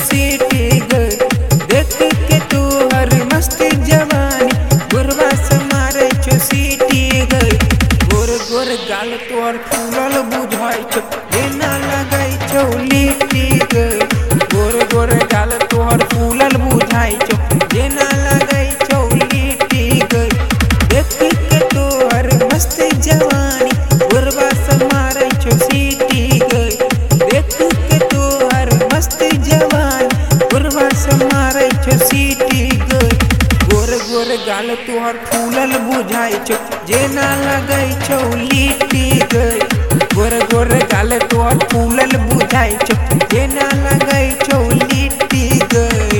सीटी गई। देख के तू हर मस्त जवानी गोरवा से मारे छो सीटी गई। गोर गोर गाल तोहर फूलल बुझाई छो जेना लगाई छो लिट्टी गई। गोर गोर गाल तोहर फूलल बुझाई छो जेना लगाई छो लिट्टी गई। देख के तोहर मस्त जवानी गोरवा से मारे छो सीटी गई। देख के तोहर मस्त जवानी गोरवा से मारे छो सीटी गई। गोर गोर गाल तोहर फूलल बुझाई छो जेना लगाई छो लिट्टी गई। गोर गोर गाल तोहर फूलल बुझाई छो जेना लगाई छो लिट्टी गई।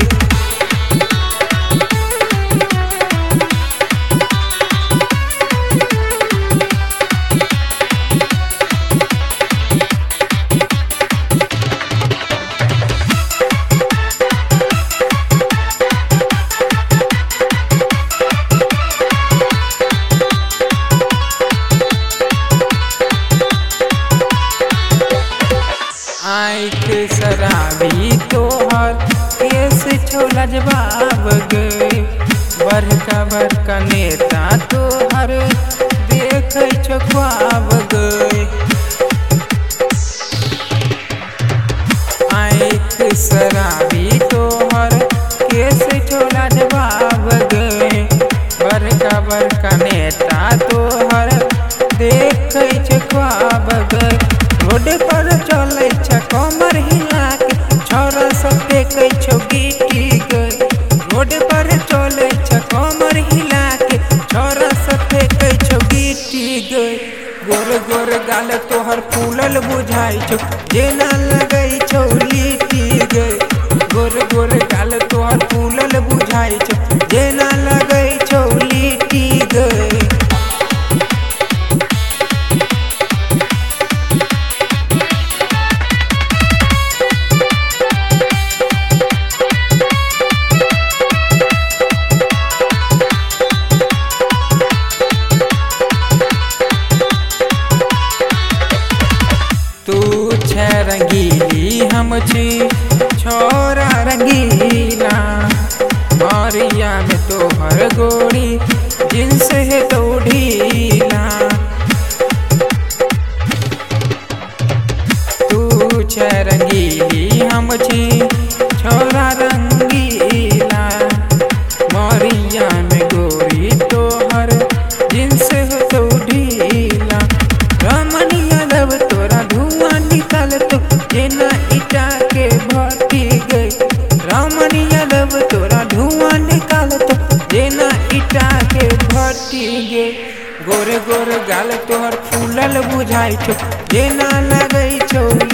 आँख शराबी तोहर केस छोला जवाब गए। बड़का बड़का नेता तोहर देख छो ख्वाब गए। आँख शराबी तोहर केस छोला जवाब गए। बड़का बड़का नेता तोहर देख छो ख्वाब गए। रोड पर चले छ कमर हिला के छोरा सब देखे छो गिट्टी गई। रोड पर चले छ कमर हिला के छोरा सब देखे छो गिट्टी गई। गोर गोर गाल तोहर फूलल बुझाई छो जेना लगाई छो लिट्टी गई। गोर गोर गाल तोहर फूलल बुझाई छो जेना लगाई छो लिट्टी गई। तू छ रंगीली हम छी छोरा रंगीला। मारिया में तोहर गोरी जिन्स है तो ढीला। तू छ रंगीली हम छी छोरा रंगीला। मारिया में गोरी तोहर जिन्स है तो ढीला। रमन यादव तोरा धुआं निकाल तो जेना ईटा के भट्टी गई। रमन यादव तोरा धुआं निकाल तो जेना ईटा के भट्टी गई। गोरे गोरे गाल तोहर फूलल बुझाई छो जेना लगई छो